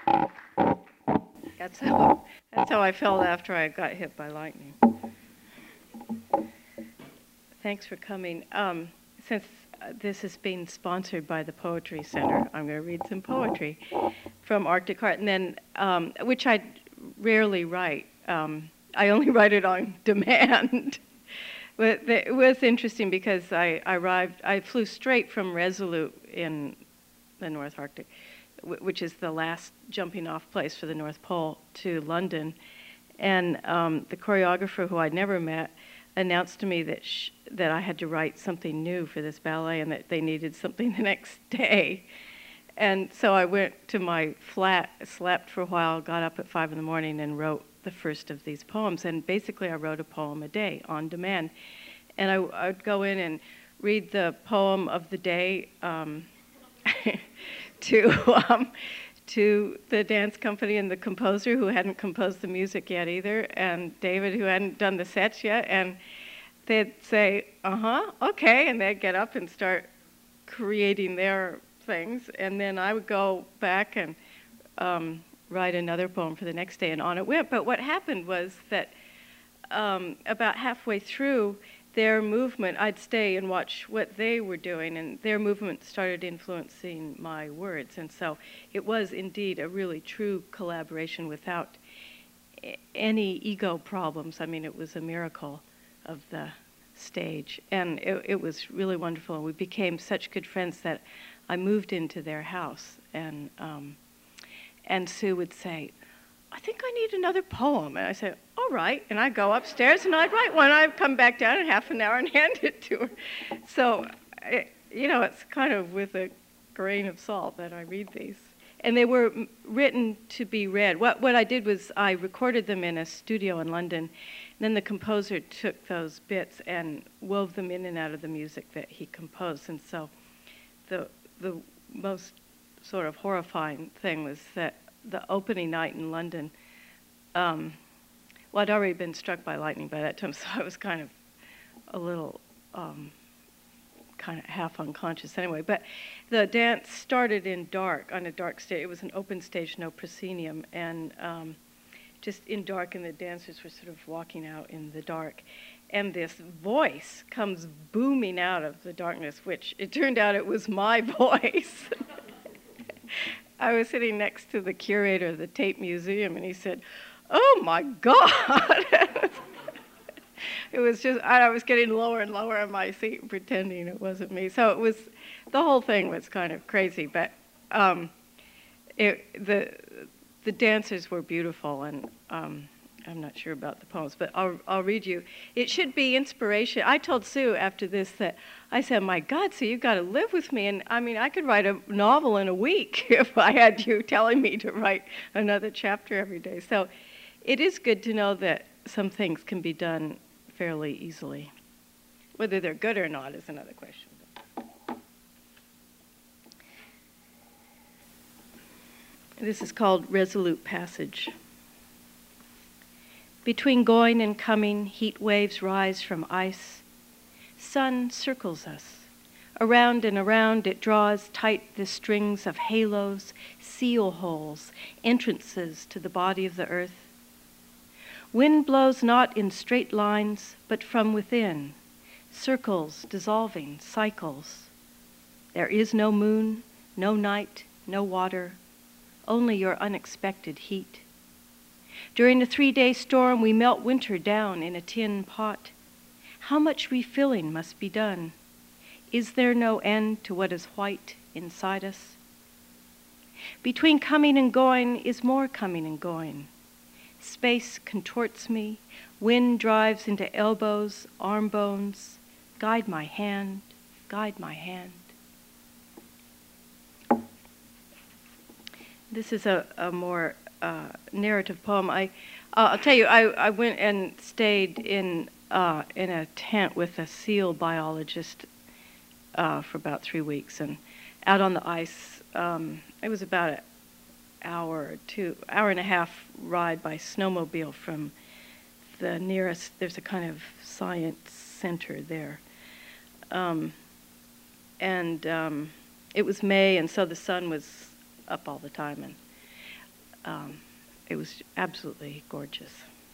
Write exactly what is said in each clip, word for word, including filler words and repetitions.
That's how, that's how I felt after I got hit by lightning. Thanks for coming. Um, since uh, this is being sponsored by the Poetry Center, I'm going to read some poetry from Arctic Heart, and then, um, which I rarely write. Um, I only write it on demand. But the, it was interesting because I, I arrived, I flew straight from Resolute in the North Arctic, which is the last jumping off place for the North Pole, to London. And um, the choreographer, who I'd never met, announced to me that sh that I had to write something new for this ballet and that they needed something the next day. And so I went to my flat, slept for a while, got up at five in the morning and wrote the first of these poems. And basically I wrote a poem a day on demand. And I, I would go in and read the poem of the day um, to, um, to the dance company and the composer, who hadn't composed the music yet either, and David, who hadn't done the sets yet. And they'd say, uh-huh, okay, and they'd get up and start creating their things. And then I would go back and um, write another poem for the next day, and on it went. But what happened was that um, about halfway through their movement, I'd stay and watch what they were doing, and their movement started influencing my words. And so it was indeed a really true collaboration without any ego problems. I mean, it was a miracle of the stage, and it, it was really wonderful. And we became such good friends that I moved into their house, and um, and Sue would say, I think I need another poem. And I said, all right. And I'd go upstairs and I'd write one. I'd come back down in half an hour and hand it to her. So, it, you know, it's kind of with a grain of salt that I read these. And they were m written to be read. What, what I did was I recorded them in a studio in London. And then the composer took those bits and wove them in and out of the music that he composed. And so the, the most sort of horrifying thing was that the opening night in London, um, well, I'd already been struck by lightning by that time, so I was kind of a little um, kind of half unconscious anyway. But the dance started in dark, on a dark stage. It was an open stage, no proscenium, and um, just in dark, and the dancers were sort of walking out in the dark. And this voice comes booming out of the darkness, which it turned out it was my voice. I was sitting next to the curator of the Tate Museum, and he said, oh my God. It was just, I was getting lower and lower in my seat, pretending it wasn't me. So it was, the whole thing was kind of crazy, but um, it, the, the dancers were beautiful, and um, I'm not sure about the poems, but I'll, I'll read you. It should be inspiration. I told Sue after this that, I said, my God, Sue, you've got to live with me. And I mean, I could write a novel in a week if I had you telling me to write another chapter every day. So it is good to know that some things can be done fairly easily. Whether they're good or not is another question. This is called Resolute Passage. Between going and coming, heat waves rise from ice. Sun circles us. Around and around it draws tight the strings of halos, seal holes, entrances to the body of the earth. Wind blows not in straight lines, but from within, circles dissolving, cycles. There is no moon, no night, no water, only your unexpected heat. During a three-day storm, we melt winter down in a tin pot. How much refilling must be done? Is there no end to what is white inside us? Between coming and going is more coming and going. Space contorts me, wind drives into elbows, arm bones. Guide my hand, guide my hand. This is a, a more uh, narrative poem. I, uh, I'll tell you, I, I went and stayed in Uh, in a tent with a seal biologist uh, for about three weeks, and out on the ice. Um, it was about an hour or two, hour and a half ride by snowmobile from the nearest. There's a kind of science center there, um, and um, it was May, and so the sun was up all the time, and um, it was absolutely gorgeous.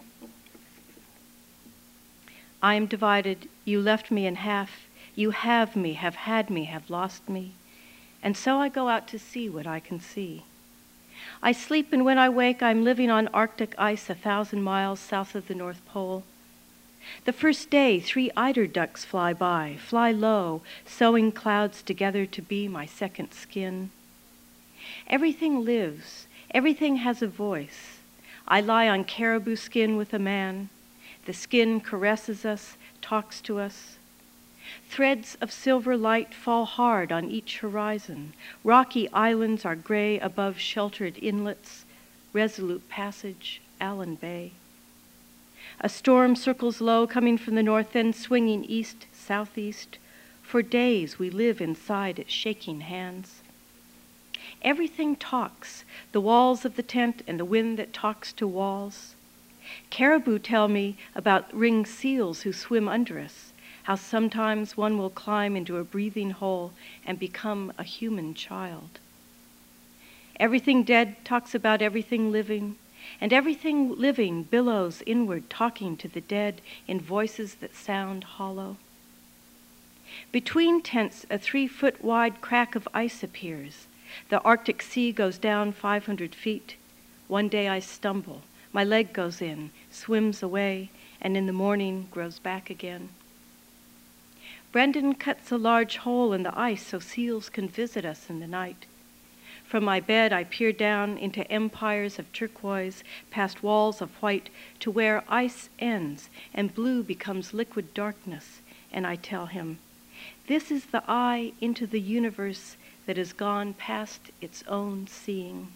I am divided, you left me in half, you have me, have had me, have lost me, and so I go out to see what I can see. I sleep, and when I wake, I'm living on Arctic ice a thousand miles south of the North Pole. The first day, three eider ducks fly by, fly low, sewing clouds together to be my second skin. Everything lives, everything has a voice. I lie on caribou skin with a man. The skin caresses us, talks to us. Threads of silver light fall hard on each horizon. Rocky islands are gray above sheltered inlets. Resolute Passage, Allen Bay. A storm circles low, coming from the north end, swinging east, southeast. For days we live inside its shaking hands. Everything talks, the walls of the tent and the wind that talks to walls. Caribou tell me about ringed seals who swim under us, how sometimes one will climb into a breathing hole and become a human child. Everything dead talks about everything living, and everything living billows inward, talking to the dead in voices that sound hollow. Between tents, a three-foot wide crack of ice appears. The Arctic Sea goes down five hundred feet. One day I stumble. My leg goes in, swims away, and in the morning grows back again. Brendan cuts a large hole in the ice so seals can visit us in the night. From my bed, I peer down into empires of turquoise, past walls of white, to where ice ends and blue becomes liquid darkness, and I tell him, this is the eye into the universe that has gone past its own seeing.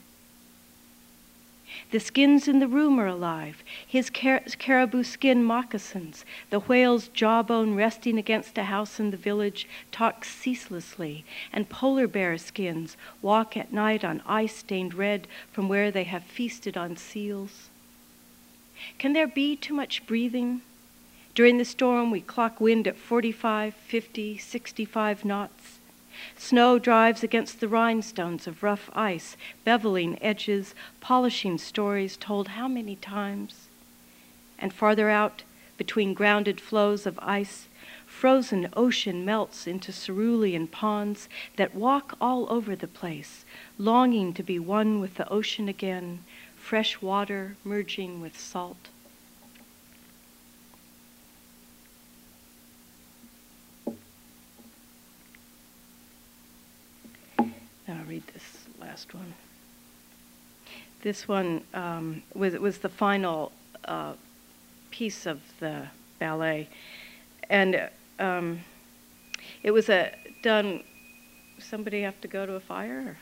The skins in the room are alive, his car- caribou skin moccasins, the whale's jawbone resting against a house in the village talk ceaselessly, and polar bear skins walk at night on ice stained red from where they have feasted on seals. Can there be too much breathing? During the storm, we clock wind at forty-five, fifty, sixty-five knots. Snow drives against the rhinestones of rough ice, beveling edges, polishing stories told how many times? And farther out, between grounded flows of ice, frozen ocean melts into cerulean ponds that walk all over the place, longing to be one with the ocean again, fresh water merging with salt. I'll read this last one. This one um, was, was the final uh, piece of the ballet. And um, it was a, done, somebody have to go to a fire?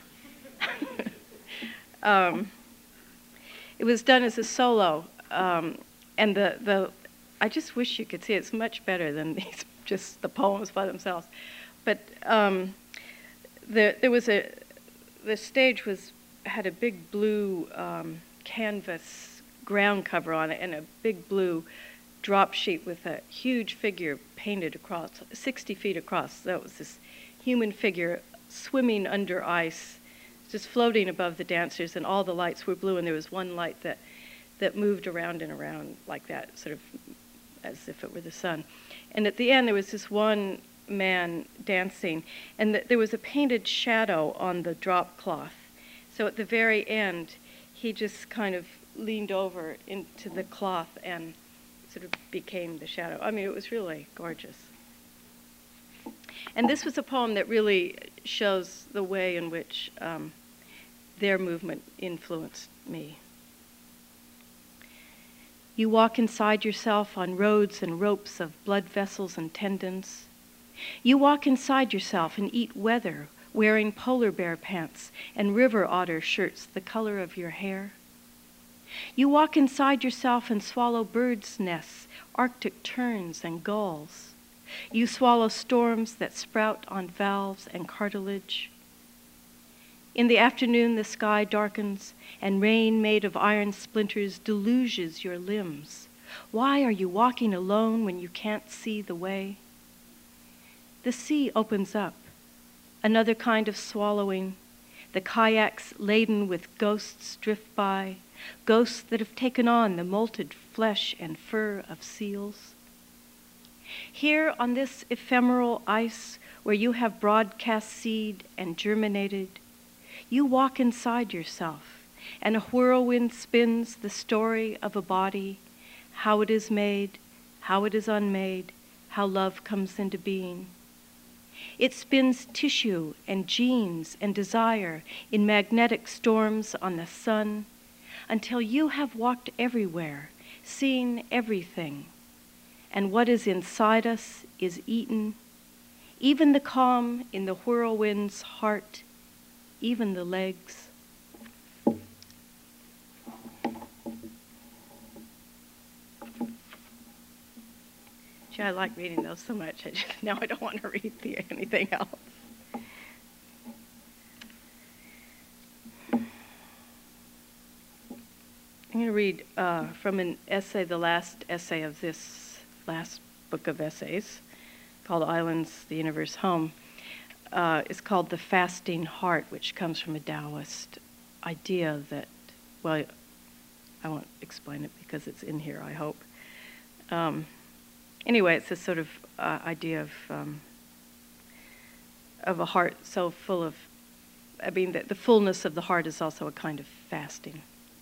um, it was done as a solo. Um, and the, the, I just wish you could see it. It's much better than these, just the poems by themselves. But um, the, there was a, the stage was, had a big blue um, canvas ground cover on it and a big blue drop sheet with a huge figure painted across, sixty feet across. So it was this human figure swimming under ice, just floating above the dancers, and all the lights were blue, and there was one light that, that moved around and around like that, sort of as if it were the sun. And at the end, there was this one man dancing, and th- there was a painted shadow on the drop cloth. So at the very end, he just kind of leaned over into the cloth and sort of became the shadow. I mean, it was really gorgeous. And this was a poem that really shows the way in which um, their movement influenced me. You walk inside yourself on roads and ropes of blood vessels and tendons. You walk inside yourself and eat weather, wearing polar bear pants and river otter shirts the color of your hair. You walk inside yourself and swallow birds' nests, Arctic terns and gulls. You swallow storms that sprout on valves and cartilage. In the afternoon, the sky darkens, and rain made of iron splinters deluges your limbs. Why are you walking alone when you can't see the way? The sea opens up, another kind of swallowing. The kayaks laden with ghosts drift by, ghosts that have taken on the molted flesh and fur of seals. Here on this ephemeral ice where you have broadcast seed and germinated, you walk inside yourself, and a whirlwind spins the story of a body, how it is made, how it is unmade, how love comes into being. It spins tissue and genes and desire in magnetic storms on the sun until you have walked everywhere, seen everything, and what is inside us is eaten, even the calm in the whirlwind's heart, even the legs. Gee, I like reading those so much. I just, now I don't want to read the, anything else. I'm going to read uh, from an essay, the last essay of this last book of essays, called Islands, the Universe Home. Uh, it's called The Fasting Heart, which comes from a Taoist idea that, well, I won't explain it because it's in here, I hope. Um, anyway, it's this sort of uh, idea of um, of a heart so full of, I mean, the, the fullness of the heart is also a kind of fasting.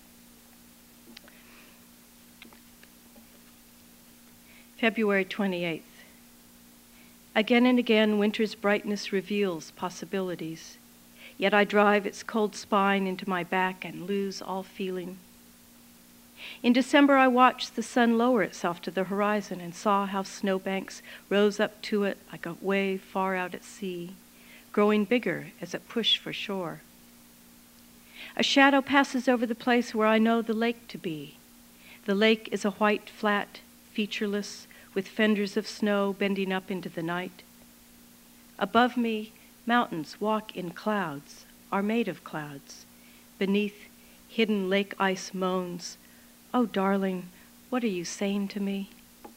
February twenty-eighth. Again and again, winter's brightness reveals possibilities, yet I drive its cold spine into my back and lose all feeling. In December, I watched the sun lower itself to the horizon and saw how snowbanks rose up to it like a wave far out at sea, growing bigger as it pushed for shore. A shadow passes over the place where I know the lake to be. The lake is a white, flat, featureless, with fenders of snow bending up into the night. Above me, mountains walk in clouds, are made of clouds. Beneath, hidden lake ice moans, "Oh, darling, what are you saying to me?"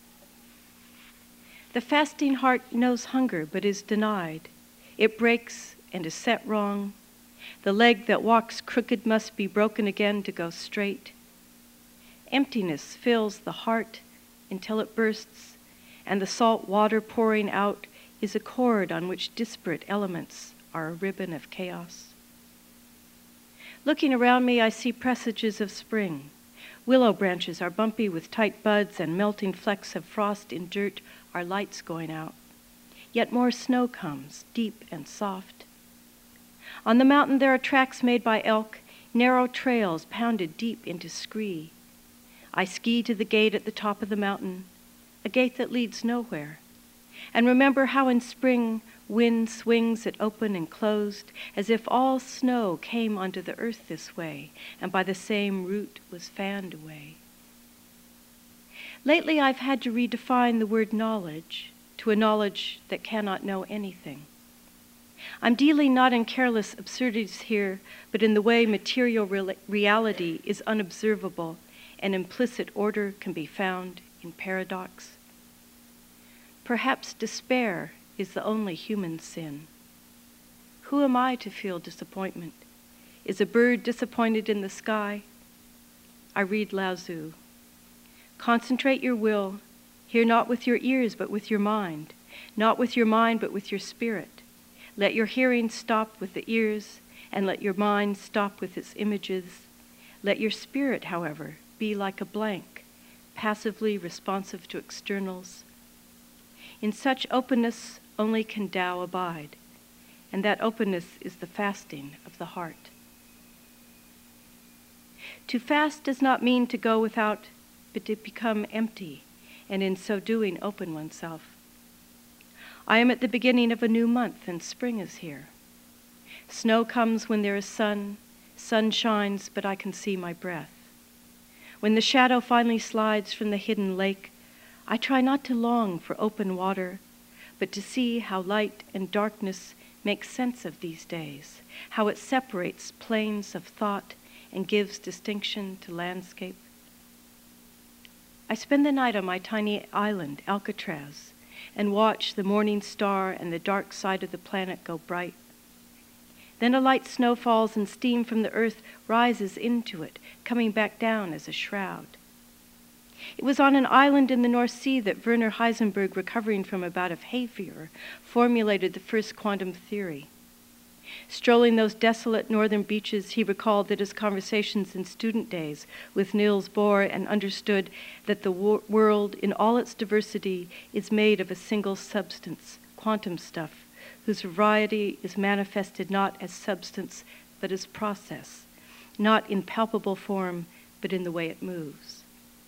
The fasting heart knows hunger but is denied. It breaks and is set wrong. The leg that walks crooked must be broken again to go straight. Emptiness fills the heart until it bursts, and the salt water pouring out is a cord on which disparate elements are a ribbon of chaos. Looking around me, I see presages of spring. Willow branches are bumpy with tight buds, and melting flecks of frost in dirt are lights going out. Yet more snow comes, deep and soft. On the mountain there are tracks made by elk, narrow trails pounded deep into scree. I ski to the gate at the top of the mountain, a gate that leads nowhere, and remember how in spring wind swings it open and closed, as if all snow came onto the earth this way, and by the same route was fanned away. Lately I've had to redefine the word knowledge to a knowledge that cannot know anything. I'm dealing not in careless absurdities here, but in the way material re- reality is unobservable and implicit order can be found in paradox. Perhaps despair is the only human sin. Who am I to feel disappointment? Is a bird disappointed in the sky? I read Lao Tzu. Concentrate your will, hear not with your ears but with your mind, not with your mind but with your spirit. Let your hearing stop with the ears, and let your mind stop with its images. Let your spirit, however, be like a blank, passively responsive to externals. In such openness only can Tao abide, and that openness is the fasting of the heart. To fast does not mean to go without, but to become empty, and in so doing open oneself. I am at the beginning of a new month, and spring is here. Snow comes when there is sun, sun shines, but I can see my breath. When the shadow finally slides from the hidden lake, I try not to long for open water, but to see how light and darkness make sense of these days, how it separates planes of thought and gives distinction to landscape. I spend the night on my tiny island, Alcatraz, and watch the morning star and the dark side of the planet go bright. Then a light snow falls and steam from the earth rises into it, coming back down as a shroud. It was on an island in the North Sea that Werner Heisenberg, recovering from a bout of hay fever, formulated the first quantum theory. Strolling those desolate northern beaches, he recalled that his conversations in student days with Niels Bohr and understood that the wor- world in all its diversity is made of a single substance, quantum stuff, whose variety is manifested not as substance but as process, not in palpable form but in the way it moves.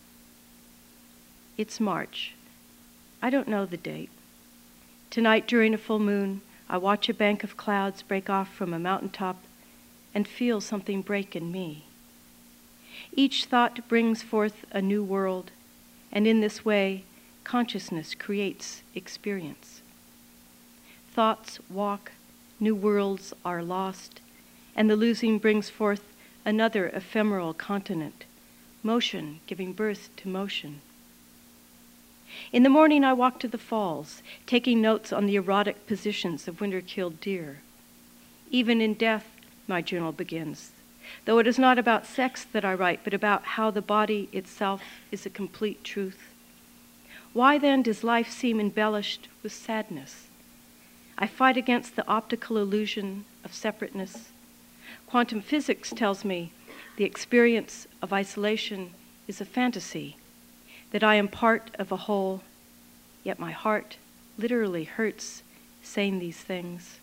It's March. I don't know the date. Tonight during a full moon, I watch a bank of clouds break off from a mountaintop and feel something break in me. Each thought brings forth a new world, and in this way, consciousness creates experience. Thoughts walk, new worlds are lost, and the losing brings forth another ephemeral continent, motion giving birth to motion. In the morning, I walk to the falls, taking notes on the erotic positions of winter-killed deer. Even in death, my journal begins, though it is not about sex that I write, but about how the body itself is a complete truth. Why then does life seem embellished with sadness? I fight against the optical illusion of separateness. Quantum physics tells me the experience of isolation is a fantasy, that I am part of a whole, yet my heart literally hurts saying these things.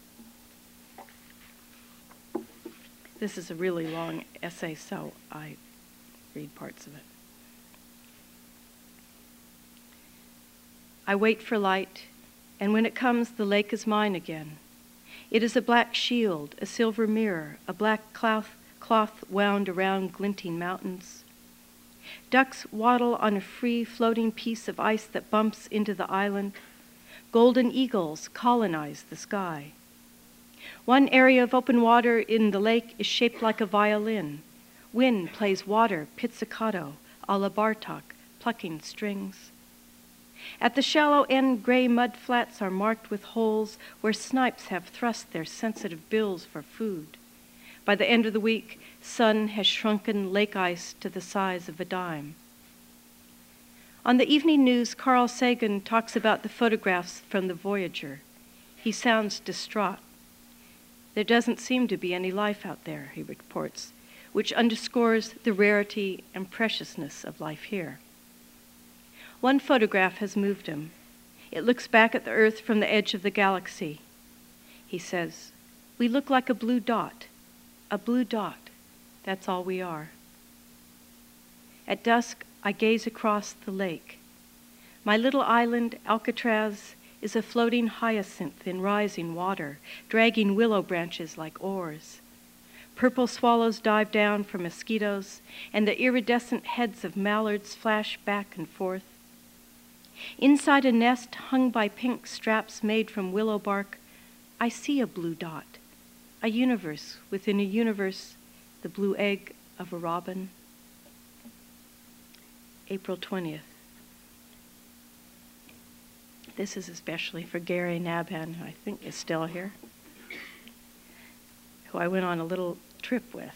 This is a really long essay, so I read parts of it. I wait for light, and when it comes, the lake is mine again. It is a black shield, a silver mirror, a black cloth, cloth wound around glinting mountains. Ducks waddle on a free floating piece of ice that bumps into the island. Golden eagles colonize the sky. One area of open water in the lake is shaped like a violin. Wind plays water pizzicato, a la Bartok, plucking strings. At the shallow end, gray mud flats are marked with holes where snipes have thrust their sensitive bills for food. By the end of the week, sun has shrunken lake ice to the size of a dime. On the evening news, Carl Sagan talks about the photographs from the Voyager. He sounds distraught. There doesn't seem to be any life out there, he reports, which underscores the rarity and preciousness of life here. One photograph has moved him. It looks back at the Earth from the edge of the galaxy. He says, "We look like a blue dot, a blue dot. That's all we are." At dusk, I gaze across the lake. My little island, Alcatraz, is a floating hyacinth in rising water, dragging willow branches like oars. Purple swallows dive down for mosquitoes, and the iridescent heads of mallards flash back and forth. Inside a nest hung by pink straps made from willow bark, I see a blue dot, a universe within a universe, the blue egg of a robin. April twentieth. This is especially for Gary Nabhan, who I think is still here, who I went on a little trip with.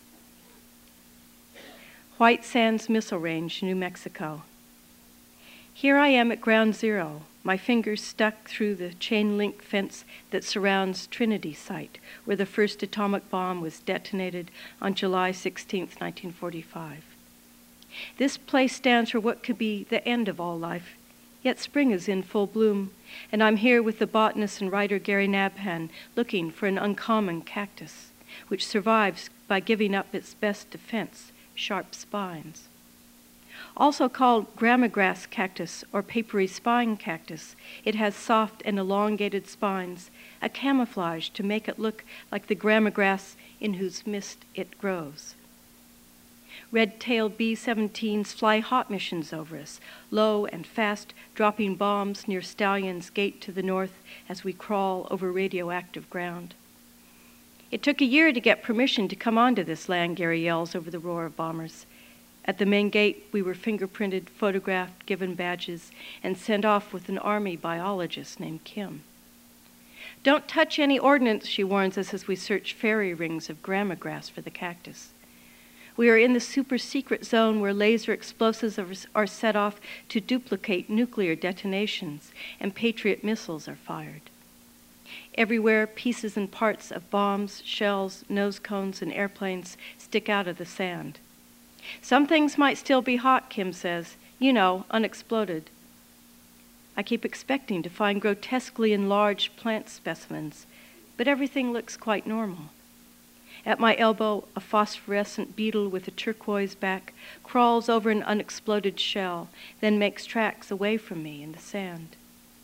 White Sands Missile Range, New Mexico. Here I am at ground zero, my fingers stuck through the chain link fence that surrounds Trinity Site, where the first atomic bomb was detonated on July sixteenth, nineteen forty-five. This place stands for what could be the end of all life, yet spring is in full bloom, and I'm here with the botanist and writer Gary Nabhan looking for an uncommon cactus, which survives by giving up its best defense, sharp spines. Also called gramagrass cactus or papery spine cactus, it has soft and elongated spines, a camouflage to make it look like the gramagrass in whose midst it grows. Red-tailed B seventeens fly hot missions over us, low and fast, dropping bombs near Stallion's Gate to the north as we crawl over radioactive ground. It took a year to get permission to come onto this land, Gary yells over the roar of bombers. At the main gate, we were fingerprinted, photographed, given badges, and sent off with an army biologist named Kim. Don't touch any ordnance, she warns us as we search fairy rings of grama grass for the cactus. We are in the super secret zone where laser explosives are set off to duplicate nuclear detonations and Patriot missiles are fired. Everywhere, pieces and parts of bombs, shells, nose cones, and airplanes stick out of the sand. Some things might still be hot, Kim says, you know, unexploded. I keep expecting to find grotesquely enlarged plant specimens, but everything looks quite normal. At my elbow, a phosphorescent beetle with a turquoise back crawls over an unexploded shell, then makes tracks away from me in the sand.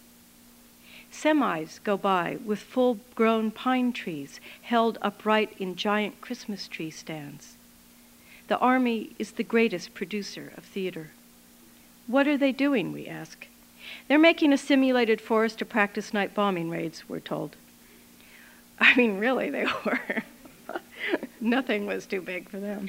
Semis go by with full-grown pine trees held upright in giant Christmas tree stands. The Army is the greatest producer of theater. What are they doing, we ask. They're making a simulated forest to practice night bombing raids, we're told. I mean, really, they were. Nothing was too big for them.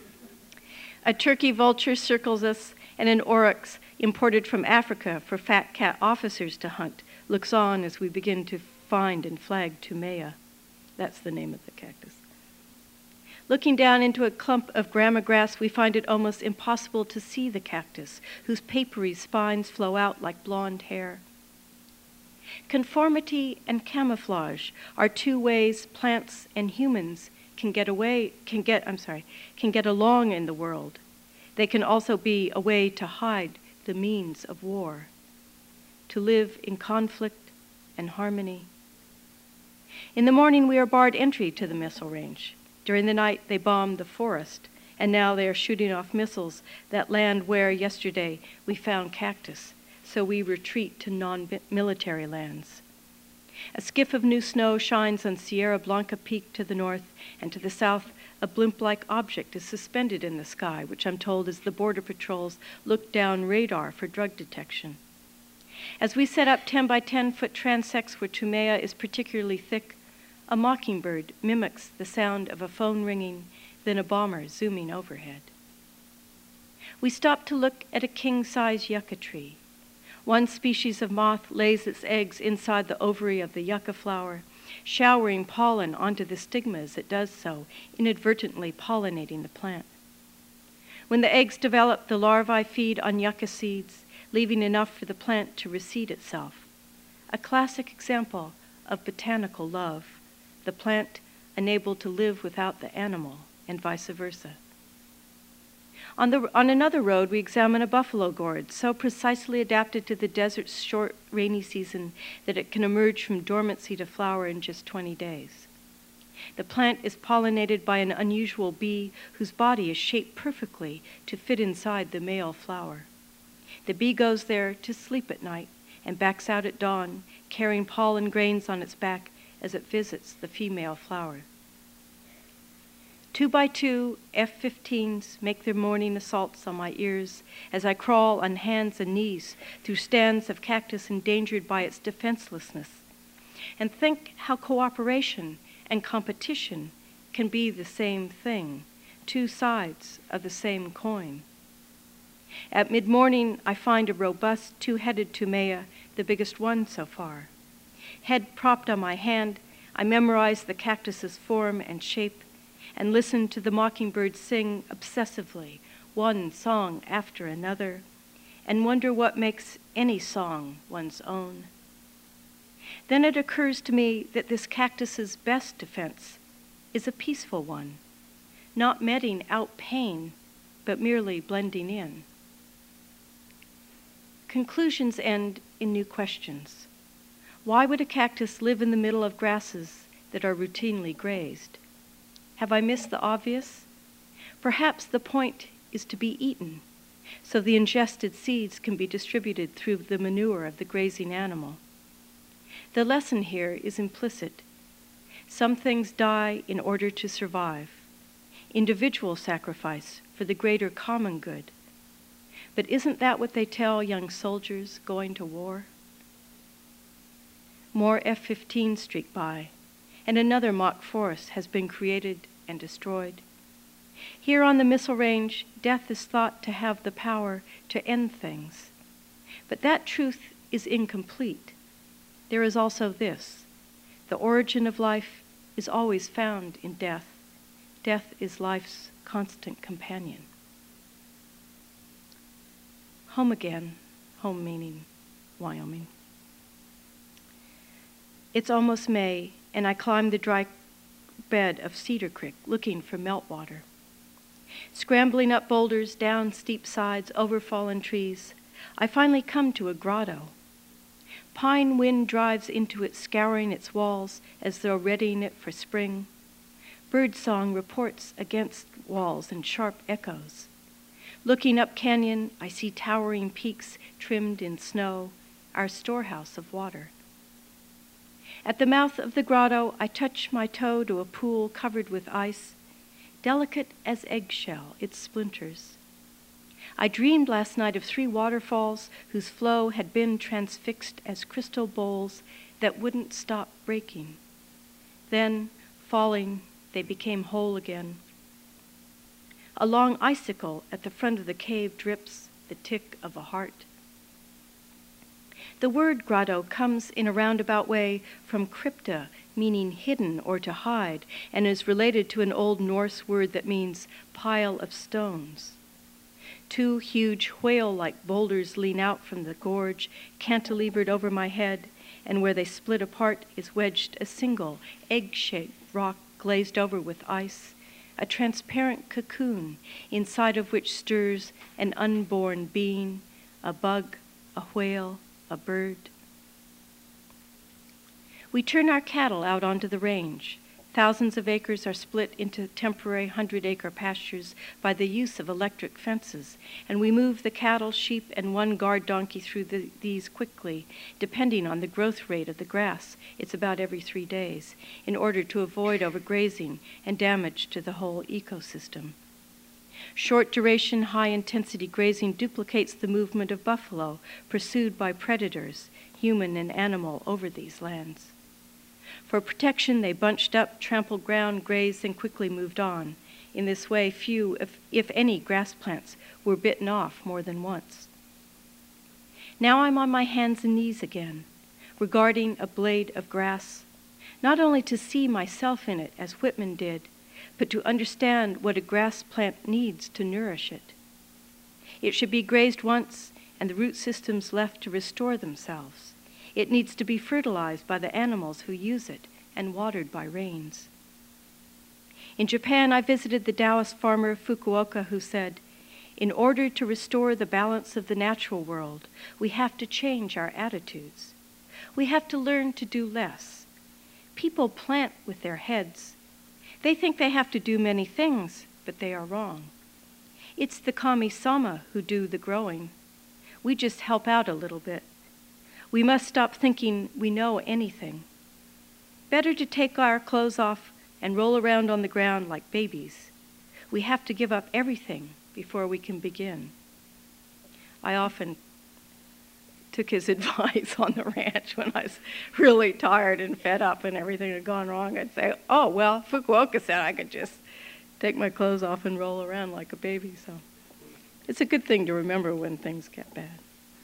A turkey vulture circles us, and an oryx imported from Africa for fat cat officers to hunt looks on as we begin to find and flag Tumea. That's the name of the cactus. Looking down into a clump of grama grass, we find it almost impossible to see the cactus, whose papery spines flow out like blonde hair. Conformity and camouflage are two ways plants and humans can get away, can get, I'm sorry, can get along in the world. They can also be a way to hide the means of war, to live in conflict and harmony. In the morning, we are barred entry to the missile range. During the night, they bombed the forest, and now they are shooting off missiles that land where yesterday we found cactus, so we retreat to non-military lands. A skiff of new snow shines on Sierra Blanca Peak to the north, and to the south, a blimp-like object is suspended in the sky, which I'm told is the border patrol's look-down radar for drug detection. As we set up ten by ten foot transects where Tumea is particularly thick, a mockingbird mimics the sound of a phone ringing, then a bomber zooming overhead. We stop to look at a king-size yucca tree. One species of moth lays its eggs inside the ovary of the yucca flower, showering pollen onto the stigma as it does so, inadvertently pollinating the plant. When the eggs develop, the larvae feed on yucca seeds, leaving enough for the plant to reseed itself. A classic example of botanical love, the plant unable to live without the animal, and vice versa. On, the, on another road, we examine a buffalo gourd, so precisely adapted to the desert's short, rainy season that it can emerge from dormancy to flower in just twenty days. The plant is pollinated by an unusual bee whose body is shaped perfectly to fit inside the male flower. The bee goes there to sleep at night and backs out at dawn, carrying pollen grains on its back as it visits the female flower. Two by two F fifteens make their morning assaults on my ears as I crawl on hands and knees through stands of cactus endangered by its defenselessness, and think how cooperation and competition can be the same thing, two sides of the same coin. At mid-morning, I find a robust two-headed Tumea, the biggest one so far. Head propped on my hand, I memorize the cactus's form and shape and listen to the mockingbird sing obsessively, one song after another, and wonder what makes any song one's own. Then it occurs to me that this cactus's best defense is a peaceful one, not meting out pain, but merely blending in. Conclusions end in new questions. Why would a cactus live in the middle of grasses that are routinely grazed? Have I missed the obvious? Perhaps the point is to be eaten, so the ingested seeds can be distributed through the manure of the grazing animal. The lesson here is implicit. Some things die in order to survive, individual sacrifice for the greater common good. But isn't that what they tell young soldiers going to war? More F fifteens streak by, and another mock forest has been created and destroyed. Here on the missile range, death is thought to have the power to end things. But that truth is incomplete. There is also this. The origin of life is always found in death. Death is life's constant companion. Home again, home meaning Wyoming. It's almost May, and I climb the dry bed of Cedar Creek looking for meltwater. Scrambling up boulders, down steep sides, over fallen trees, I finally come to a grotto. Pine wind drives into it, scouring its walls as though readying it for spring. Birdsong reports against walls in sharp echoes. Looking up canyon, I see towering peaks trimmed in snow, our storehouse of water. At the mouth of the grotto, I touch my toe to a pool covered with ice, delicate as eggshell, its splinters. I dreamed last night of three waterfalls whose flow had been transfixed as crystal bowls that wouldn't stop breaking. Then, falling, they became whole again. A long icicle at the front of the cave drips, the tick of a heart. The word grotto comes in a roundabout way from crypta, meaning hidden or to hide, and is related to an Old Norse word that means pile of stones. Two huge whale-like boulders lean out from the gorge, cantilevered over my head, and where they split apart is wedged a single egg-shaped rock glazed over with ice, a transparent cocoon inside of which stirs an unborn being, a bug, a whale, a bird. We turn our cattle out onto the range. Thousands of acres are split into temporary hundred-acre pastures by the use of electric fences, and we move the cattle, sheep, and one guard donkey through the, these quickly, depending on the growth rate of the grass. It's about every three days, in order to avoid overgrazing and damage to the whole ecosystem. Short-duration, high-intensity grazing duplicates the movement of buffalo pursued by predators, human and animal, over these lands. For protection, they bunched up, trampled ground, grazed, and quickly moved on. In this way, few, if, if any, grass plants were bitten off more than once. Now I'm on my hands and knees again, regarding a blade of grass, not only to see myself in it, as Whitman did, but to understand what a grass plant needs to nourish it. It should be grazed once and the root systems left to restore themselves. It needs to be fertilized by the animals who use it and watered by rains. In Japan, I visited the Taoist farmer of Fukuoka who said, "In order to restore the balance of the natural world, we have to change our attitudes. We have to learn to do less. People plant with their heads. They think they have to do many things, but they are wrong. It's the kami-sama who do the growing. We just help out a little bit. We must stop thinking we know anything. Better to take our clothes off and roll around on the ground like babies. We have to give up everything before we can begin." I often took his advice on the ranch when I was really tired and fed up and everything had gone wrong. I'd say, "Oh, well, Fukuoka said I could just take my clothes off and roll around like a baby." So it's a good thing to remember when things get bad.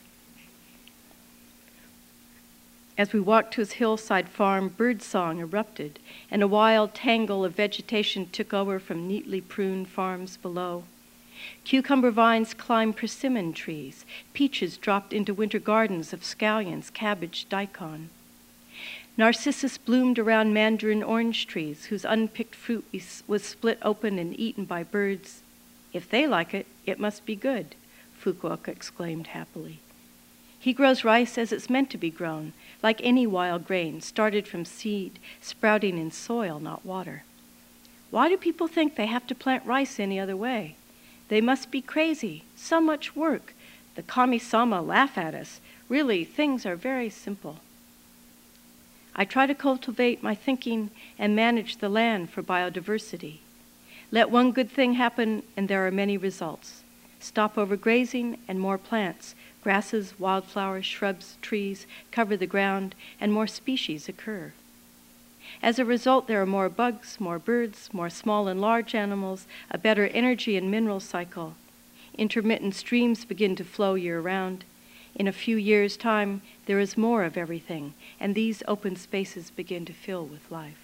As we walked to his hillside farm, birdsong erupted, and a wild tangle of vegetation took over from neatly pruned farms below. Cucumber vines climbed persimmon trees. Peaches dropped into winter gardens of scallions, cabbage, daikon. Narcissus bloomed around mandarin orange trees, whose unpicked fruit was split open and eaten by birds. "If they like it, it must be good," Fukuoka exclaimed happily. He grows rice as it's meant to be grown, like any wild grain, started from seed, sprouting in soil, not water. Why do people think they have to plant rice any other way? They must be crazy. So much work. The kami-sama laugh at us. Really, things are very simple. I try to cultivate my thinking and manage the land for biodiversity. Let one good thing happen, and there are many results. Stop overgrazing, and more plants, grasses, wildflowers, shrubs, trees cover the ground, and more species occur. As a result, there are more bugs, more birds, more small and large animals, a better energy and mineral cycle. Intermittent streams begin to flow year-round, In a few years' time, there is more of everything, and these open spaces begin to fill with life.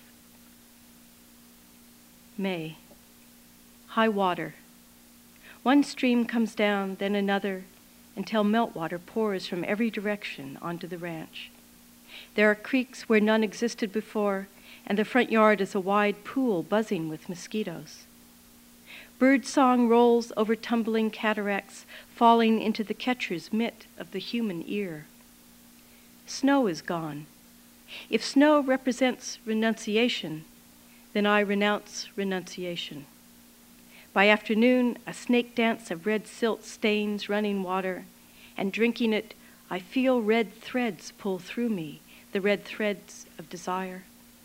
May. High water. One stream comes down, then another, until meltwater pours from every direction onto the ranch. There are creeks where none existed before, and the front yard is a wide pool buzzing with mosquitoes. Bird song rolls over tumbling cataracts, falling into the catcher's mitt of the human ear. Snow is gone. If snow represents renunciation, then I renounce renunciation. By afternoon, a snake dance of red silt stains running water, and drinking it, I feel red threads pull through me, the red threads of desire.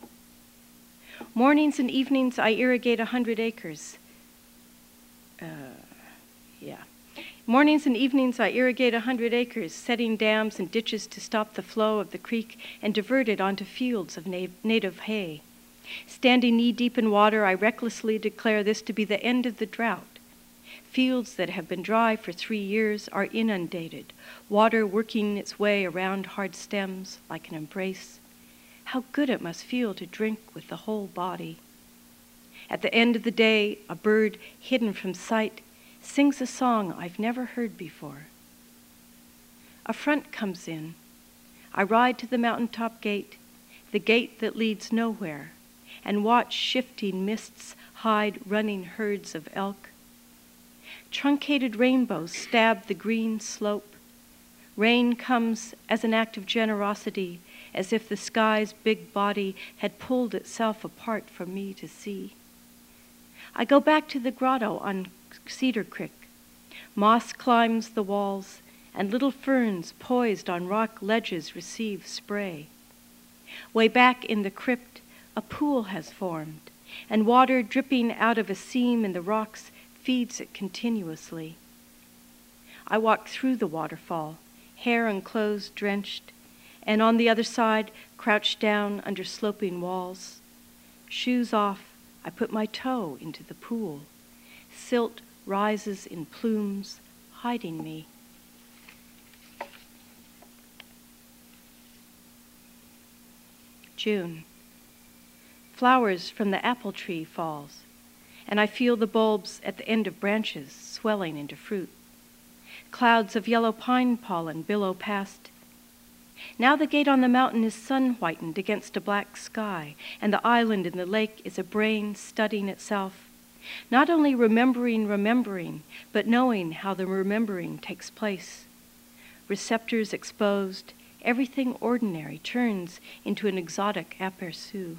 Mornings and evenings, I irrigate a hundred acres. Uh, yeah. Mornings and evenings, I irrigate a hundred acres, setting dams and ditches to stop the flow of the creek and divert it onto fields of na- native hay. Standing knee-deep in water, I recklessly declare this to be the end of the drought. Fields that have been dry for three years are inundated, water working its way around hard stems like an embrace. How good it must feel to drink with the whole body. At the end of the day, a bird hidden from sight sings a song I've never heard before. A front comes in. I ride to the mountaintop gate, the gate that leads nowhere, and watch shifting mists hide running herds of elk. Truncated rainbows stab the green slope. Rain comes as an act of generosity, as if the sky's big body had pulled itself apart for me to see. I go back to the grotto on Cedar Creek. Moss climbs the walls, and little ferns poised on rock ledges receive spray. Way back in the crypt, a pool has formed, and water dripping out of a seam in the rocks feeds it continuously. I walk through the waterfall, hair and clothes drenched, and on the other side, crouched down under sloping walls. Shoes off, I put my toe into the pool. Silt rises in plumes, hiding me. June. Flowers from the apple tree falls, and I feel the bulbs at the end of branches swelling into fruit. Clouds of yellow pine pollen billow past. Now the gate on the mountain is sun-whitened against a black sky, and the island in the lake is a brain studying itself, not only remembering remembering, but knowing how the remembering takes place. Receptors exposed, everything ordinary turns into an exotic aperçu.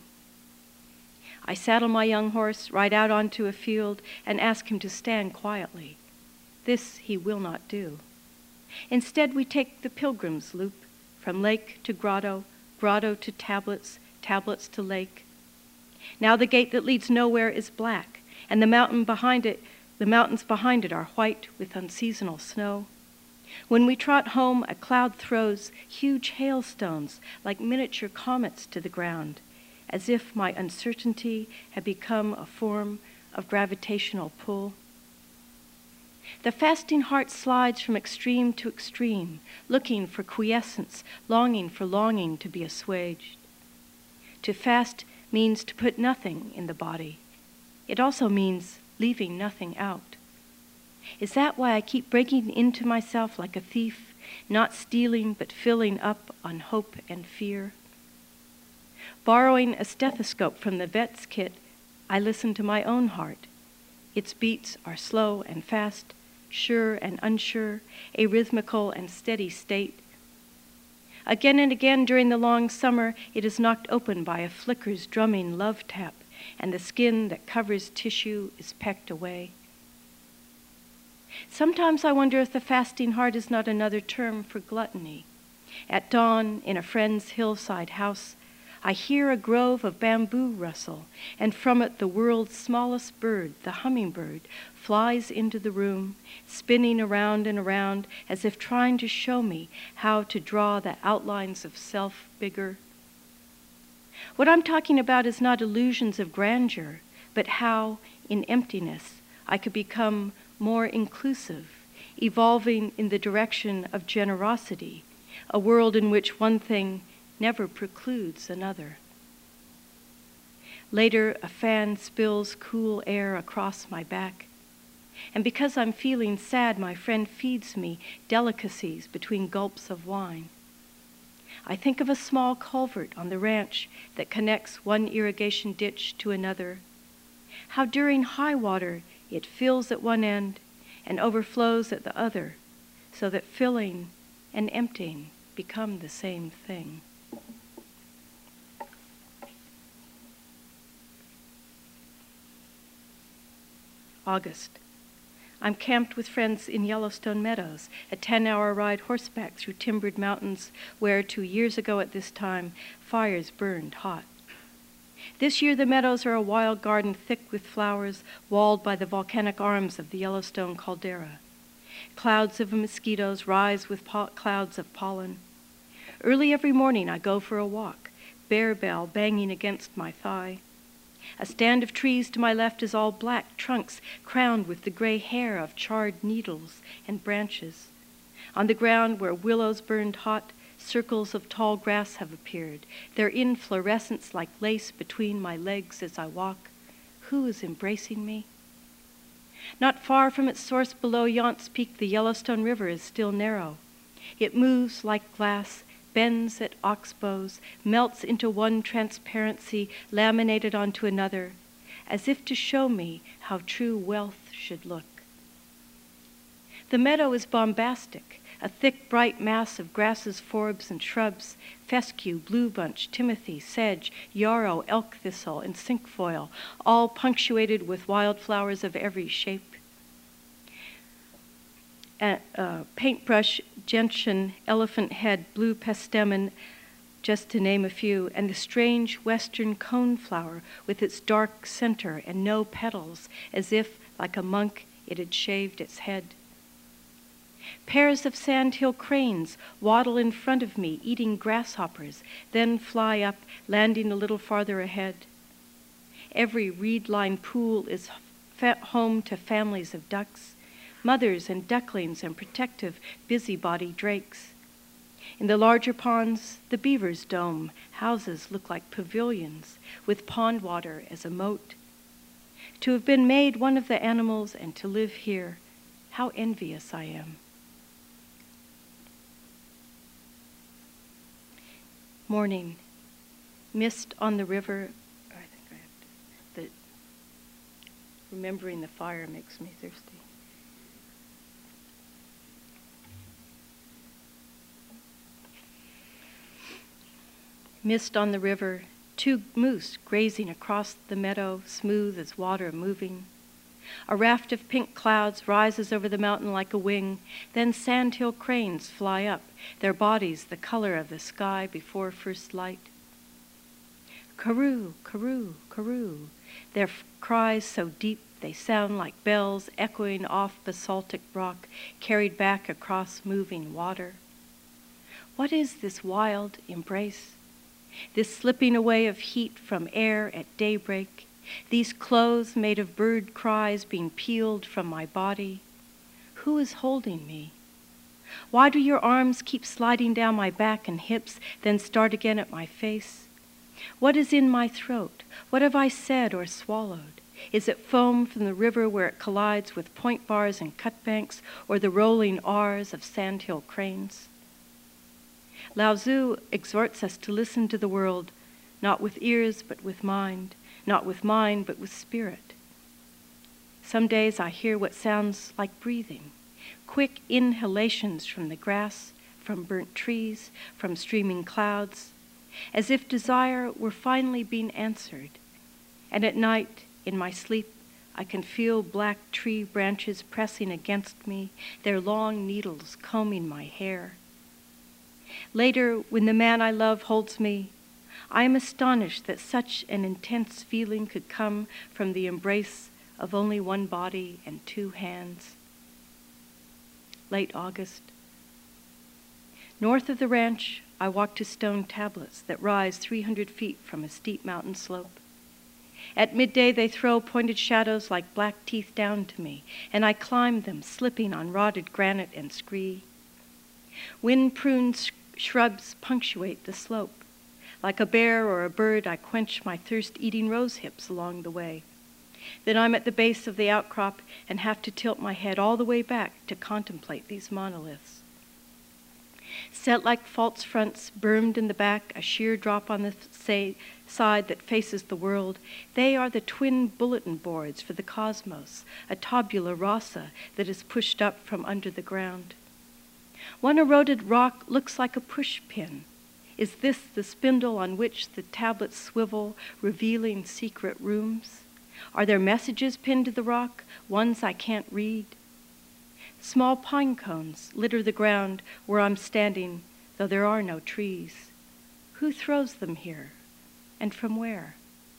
I saddle my young horse, ride out onto a field, and ask him to stand quietly. This he will not do. Instead, we take the pilgrim's loop, from lake to grotto, grotto to tablets, tablets to lake. Now the gate that leads nowhere is black, and the mountain behind it, the mountains behind it are white with unseasonal snow. When we trot home, a cloud throws huge hailstones like miniature comets to the ground, as if my uncertainty had become a form of gravitational pull. The fasting heart slides from extreme to extreme, looking for quiescence, longing for longing to be assuaged. To fast means to put nothing in the body. It also means leaving nothing out. Is that why I keep breaking into myself like a thief, not stealing but filling up on hope and fear? Borrowing a stethoscope from the vet's kit, I listen to my own heart. Its beats are slow and fast, sure and unsure, a rhythmical and steady state. Again and again during the long summer, it is knocked open by a flicker's drumming love tap, and the skin that covers tissue is pecked away. Sometimes I wonder if the fasting heart is not another term for gluttony. At dawn, in a friend's hillside house, I hear a grove of bamboo rustle, and from it the world's smallest bird, the hummingbird, flies into the room, spinning around and around as if trying to show me how to draw the outlines of self bigger. What I'm talking about is not illusions of grandeur, but how, in emptiness, I could become more inclusive, evolving in the direction of generosity, a world in which one thing never precludes another. Later, a fan spills cool air across my back, and because I'm feeling sad, my friend feeds me delicacies between gulps of wine. I think of a small culvert on the ranch that connects one irrigation ditch to another, how during high water it fills at one end and overflows at the other, so that filling and emptying become the same thing. August. I'm camped with friends in Yellowstone Meadows, a ten-hour ride horseback through timbered mountains where, two years ago at this time, fires burned hot. This year the meadows are a wild garden thick with flowers, walled by the volcanic arms of the Yellowstone caldera. Clouds of mosquitoes rise with po- clouds of pollen. Early every morning I go for a walk, bear bell banging against my thigh. A stand of trees to my left is all black trunks crowned with the gray hair of charred needles and branches. On the ground where willows burned hot, circles of tall grass have appeared, their inflorescence like lace between my legs as I walk. Who is embracing me? Not far from its source below Yonts Peak, the Yellowstone River is still narrow. It moves like glass, bends at oxbows, melts into one transparency, laminated onto another, as if to show me how true wealth should look. The meadow is bombastic, a thick, bright mass of grasses, forbs, and shrubs, fescue, blue bunch, timothy, sedge, yarrow, elk thistle, and cinquefoil, all punctuated with wildflowers of every shape. Uh, uh, paintbrush, gentian, elephant head, blue pestemon, just to name a few, and the strange western coneflower with its dark center and no petals, as if, like a monk, it had shaved its head. Pairs of sandhill cranes waddle in front of me, eating grasshoppers, then fly up, landing a little farther ahead. Every reed-lined pool is fa- home to families of ducks, mothers and ducklings and protective busybody drakes. In the larger ponds, the beavers dome. Houses look like pavilions with pond water as a moat. To have been made one of the animals and to live here, how envious I am. Morning, mist on the river. I think I have to, the, remembering the fire makes me thirsty. Mist on the river, two moose grazing across the meadow, smooth as water moving. A raft of pink clouds rises over the mountain like a wing, then sandhill cranes fly up, their bodies the color of the sky before first light. Karoo, karoo, karoo, their f- cries so deep they sound like bells echoing off basaltic rock, carried back across moving water. What is this wild embrace? This slipping away of heat from air at daybreak, these clothes made of bird cries being peeled from my body. Who is holding me? Why do your arms keep sliding down my back and hips, then start again at my face? What is in my throat? What have I said or swallowed? Is it foam from the river where it collides with point bars and cut banks, or the rolling R's of sandhill cranes? Lao Tzu exhorts us to listen to the world, not with ears but with mind, not with mind but with spirit. Some days I hear what sounds like breathing, quick inhalations from the grass, from burnt trees, from streaming clouds, as if desire were finally being answered. And at night, in my sleep, I can feel black tree branches pressing against me, their long needles combing my hair. Later, when the man I love holds me, I am astonished that such an intense feeling could come from the embrace of only one body and two hands. Late August. North of the ranch, I walk to stone tablets that rise three hundred feet from a steep mountain slope. At midday they throw pointed shadows like black teeth down to me, and I climb them, slipping on rotted granite and scree. Wind-pruned sh- shrubs punctuate the slope. Like a bear or a bird, I quench my thirst eating rose hips along the way. Then I'm at the base of the outcrop and have to tilt my head all the way back to contemplate these monoliths. Set like false fronts, bermed in the back, a sheer drop on the say, side that faces the world, they are the twin bulletin boards for the cosmos, a tabula rasa that is pushed up from under the ground. One eroded rock looks like a push pin. Is this the spindle on which the tablets swivel, revealing secret rooms? Are there messages pinned to the rock, ones I can't read? Small pine cones litter the ground where I'm standing, though there are no trees. Who throws them here, and from where?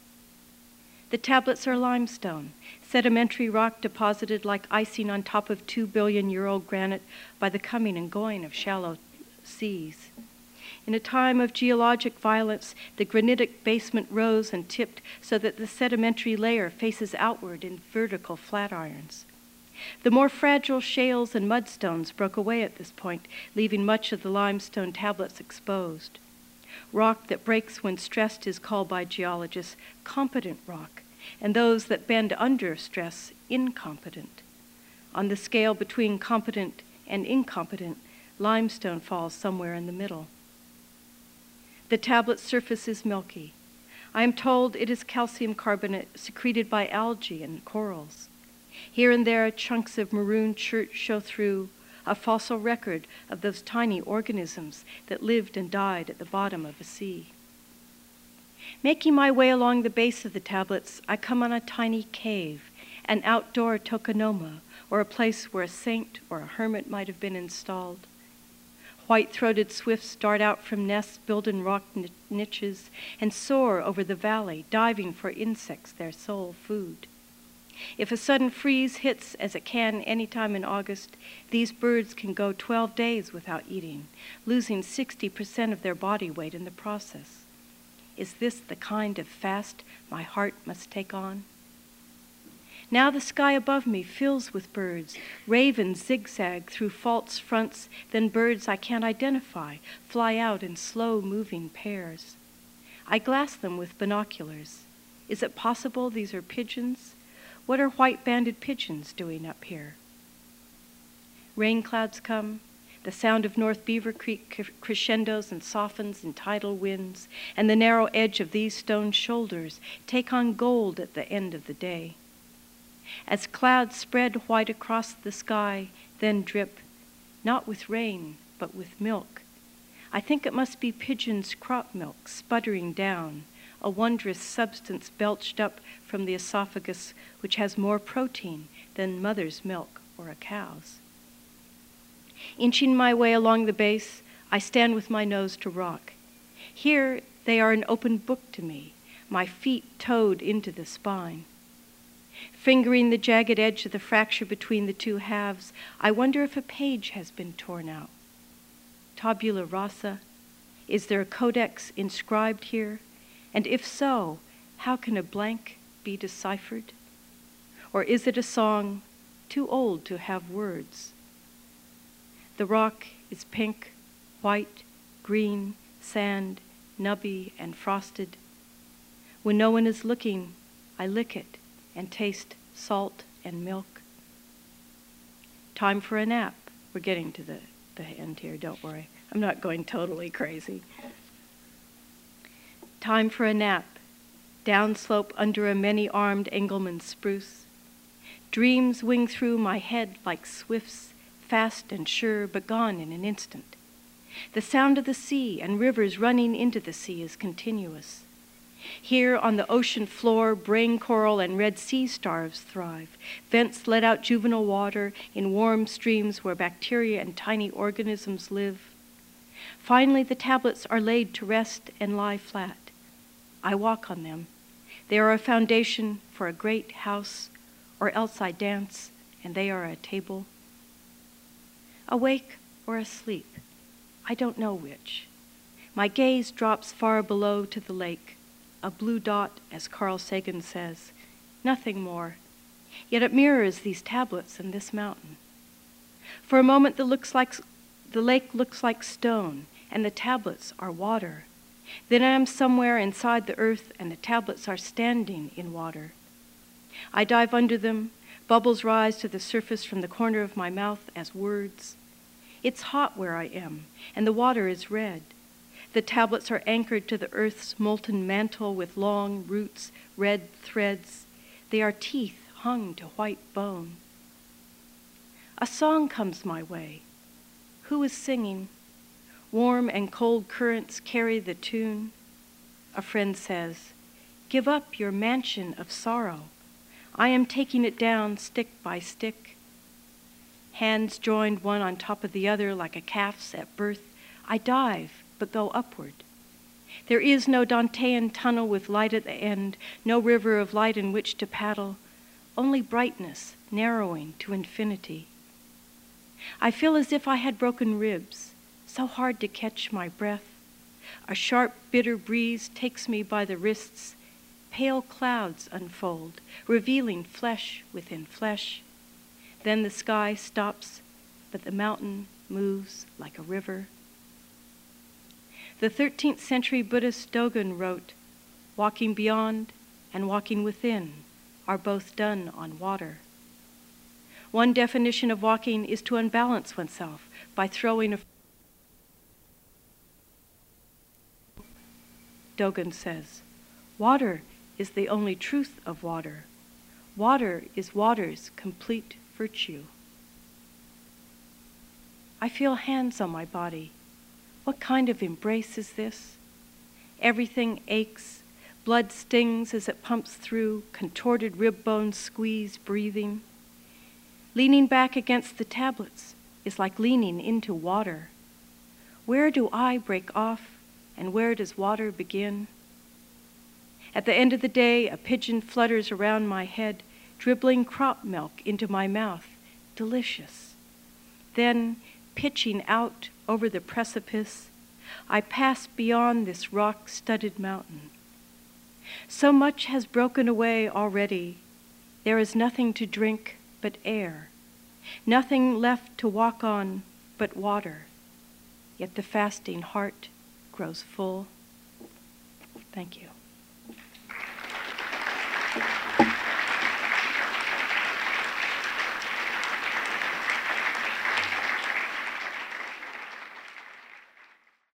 The tablets are limestone, sedimentary rock deposited like icing on top of two billion year old granite by the coming and going of shallow seas. In a time of geologic violence, the granitic basement rose and tipped so that the sedimentary layer faces outward in vertical flatirons. The more fragile shales and mudstones broke away at this point, leaving much of the limestone tablets exposed. Rock that breaks when stressed is called by geologists competent rock, and those that bend under stress incompetent. On the scale between competent and incompetent, limestone falls somewhere in the middle. The tablet surface is milky. I am told it is calcium carbonate secreted by algae and corals. Here and there, chunks of maroon chert show through, a fossil record of those tiny organisms that lived and died at the bottom of a sea. Making my way along the base of the tablets, I come on a tiny cave, an outdoor tokonoma, or a place where a saint or a hermit might have been installed. White-throated swifts dart out from nests built in rock niches and soar over the valley, diving for insects, their sole food. If a sudden freeze hits, as it can any time in August, these birds can go twelve days without eating, losing sixty percent of their body weight in the process. Is this the kind of fast my heart must take on? Now the sky above me fills with birds. Ravens zigzag through false fronts, then birds I can't identify fly out in slow-moving pairs. I glass them with binoculars. Is it possible these are pigeons? What are white-banded pigeons doing up here? Rain clouds come. The sound of North Beaver Creek crescendos and softens in tidal winds, and the narrow edge of these stone shoulders take on gold at the end of the day. As clouds spread white across the sky, then drip, not with rain, but with milk. I think it must be pigeons' crop milk sputtering down, a wondrous substance belched up from the esophagus which has more protein than mother's milk or a cow's. Inching my way along the base, I stand with my nose to rock. Here they are an open book to me, my feet toed into the spine. Fingering the jagged edge of the fracture between the two halves, I wonder if a page has been torn out. Tabula rasa, is there a codex inscribed here? And if so, how can a blank be deciphered? Or is it a song too old to have words? The rock is pink, white, green, sand, nubby, and frosted. When no one is looking, I lick it and taste salt and milk. Time for a nap. We're getting to the, the end here, don't worry. I'm not going totally crazy. Time for a nap. Downslope under a many-armed Engelmann spruce. Dreams wing through my head like swifts, fast and sure, but gone in an instant. The sound of the sea and rivers running into the sea is continuous. Here on the ocean floor, brain coral and red sea stars thrive. Vents let out juvenile water in warm streams where bacteria and tiny organisms live. Finally, the tablets are laid to rest and lie flat. I walk on them. They are a foundation for a great house, or else I dance, and they are a table. Awake or asleep, I don't know which. My gaze drops far below to the lake. a blue dot, as Carl Sagan says, nothing more. Yet it mirrors these tablets and this mountain. For a moment the, looks like, the lake looks like stone, and the tablets are water. Then I am somewhere inside the earth, and the tablets are standing in water. I dive under them. Bubbles rise to the surface from the corner of my mouth as words. It's hot where I am, and the water is red. The tablets are anchored to the earth's molten mantle with long roots, red threads. They are teeth hung to white bone. A song comes my way. Who is singing? Warm and cold currents carry the tune. A friend says, "Give up your mansion of sorrow. I am taking it down stick by stick." Hands joined one on top of the other like a calf's at birth, I dive, but go upward. There is no Dantean tunnel with light at the end, no river of light in which to paddle, only brightness narrowing to infinity. I feel as if I had broken ribs, so hard to catch my breath. A sharp, bitter breeze takes me by the wrists. Pale clouds unfold, revealing flesh within flesh. Then the sky stops, but the mountain moves like a river. The thirteenth century Buddhist Dogen wrote, "Walking beyond and walking within are both done on water." One definition of walking is to unbalance oneself by throwing a... Dogen says, "Water is the only truth of water. Water is water's complete virtue." I feel hands on my body. What kind of embrace is this? Everything aches, blood stings as it pumps through, contorted rib bones squeeze, breathing. Leaning back against the tablets is like leaning into water. Where do I break off, and where does water begin? At the end of the day, a pigeon flutters around my head, dribbling crop milk into my mouth, delicious. Then, pitching out over the precipice, I pass beyond this rock-studded mountain. So much has broken away already. There is nothing to drink but air, nothing left to walk on but water. Yet the fasting heart grows full. Thank you.